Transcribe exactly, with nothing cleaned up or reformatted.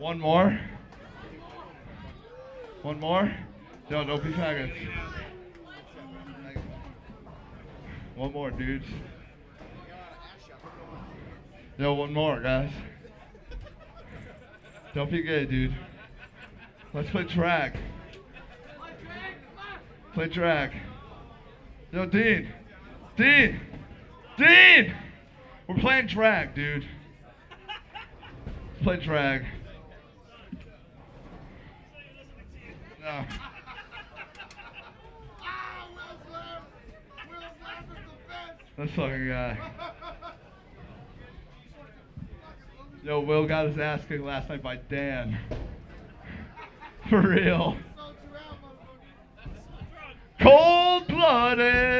One more. One more. Yo, don't be faggots. One more, dudes. Yo, one more, guys. Don't be gay, dude. Let's play track. Play track. Yo, Dean. Dean. Dean! We're playing drag, dude. Let's play drag. No. This fucking guy. Yo, Will got his ass kicked last night by Dan. For real. Cold-blooded.